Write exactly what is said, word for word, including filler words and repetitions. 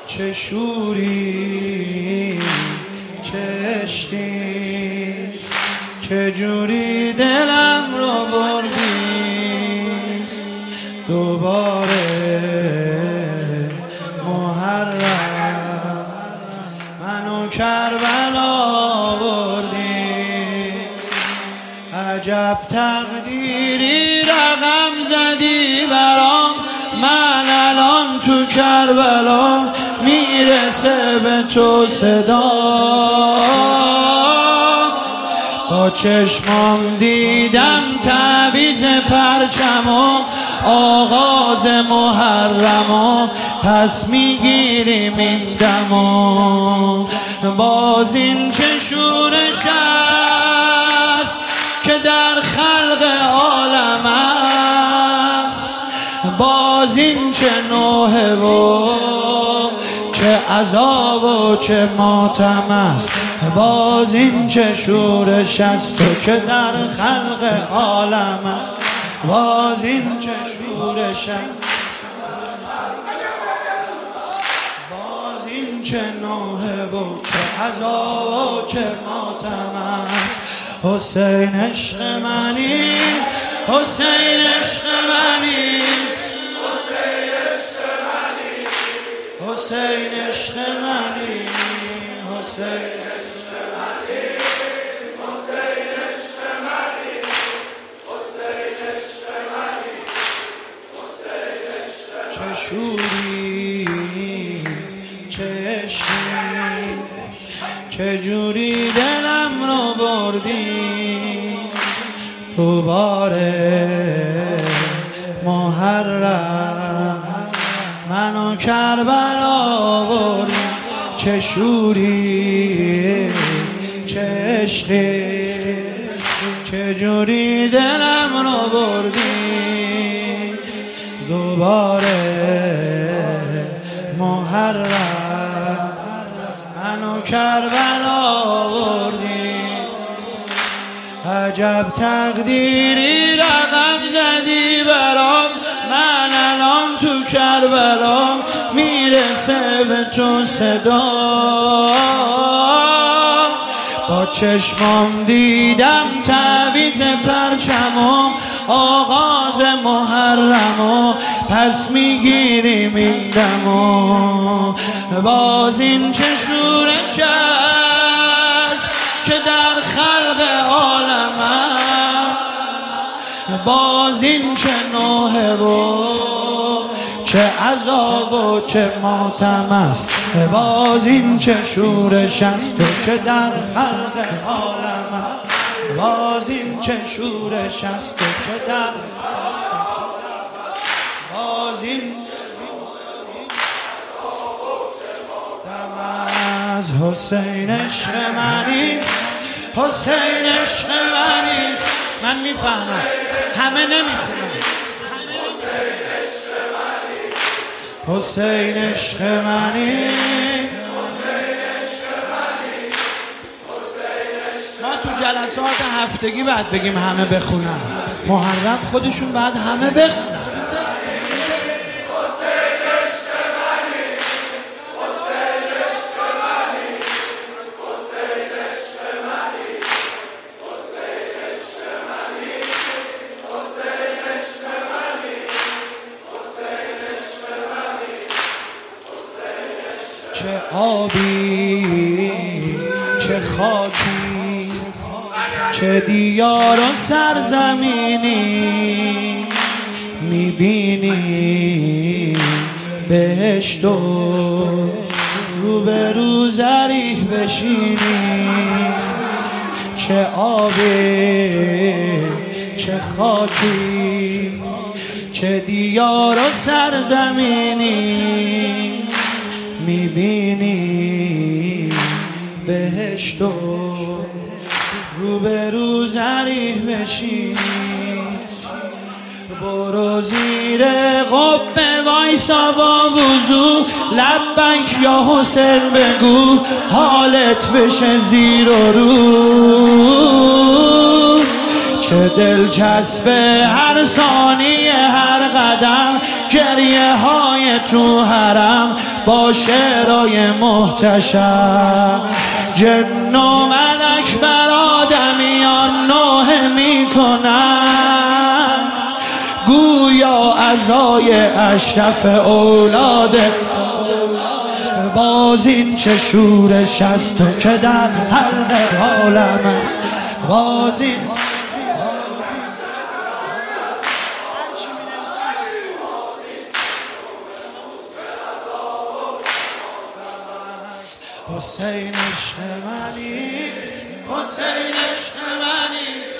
چه شوری چه عشقی، چه جوری دلم رو بردی دوباره محرم، منو کربلا بردی. عجب تقدیری رقم زدی برام، من الان تو کربلا میرسه به تو صدا. با چشمام دیدم تعویض پرچم و آغاز محرم و پس میگیریم این دما. باز این چه شورش است که در خلق عالم است، باز این چه نوحه و چه عذاب و چه ماتم است، باز این چه شورش است که در خلق عالم است، باز این چه شورش است، باز این چه نوحه و چه عذاب و چه ماتم است. حسین عشق منی، حسین عشق منی، حسین عشق منی، حسین عشق منی، حسین عشق منی، حسین عشق منی، حسین عشق منی. چه شوری چه عشقی، چه جوری دلم رو بردی دوباره محرم، منو کربلا بردی. چه شوری چه عشقی، چه جوری دلم رو بردی دوباره محرم، منو کربلا بردی. عجب تقدیری رقم زدی برام، من الان تو کربلا میرسه به تو صدا. با چشمام دیدم تعویض پرچم و آغاز محرم و پس میگیریم این دما. باز این چه شورش است که در خلق عالم است، باز این چه نوحه و چه عذاب و چه ماتم است، باز این چه شورش است که در خلق عالم است، باز این چه شورش است که در باز این از حسین عشق منی، حسین عشق منی. من میفهمم همه نمیخونم. حسین عشق منی، ما تو جلسات هفتگی بعد بگیم همه بخونن، محرم خودشون بعد همه بخونن. چه آبی چه خاکی، چه دیار و سرزمینی، میبینی بهشت و روبرو ذریح بشینی. چه آبی چه خاکی، چه دیار و سرزمینی، میبینی بهشت و روبرو ذریح بشینی. برو زیر قبه وایسا با وضو، لبیک یا حسین بگو حالت بشه زیر و رو. چه دلچسبه هر ثانیه هر قدم، گریه های تو حرم با شعرهای محتشم. جن و ملک بر آدمیان نوحه میکنن، گویا عزای اشرف اولاد. باز این چه شورش است که در قلب عالم است. باز این حسین عشق منی، حسین عشق منی.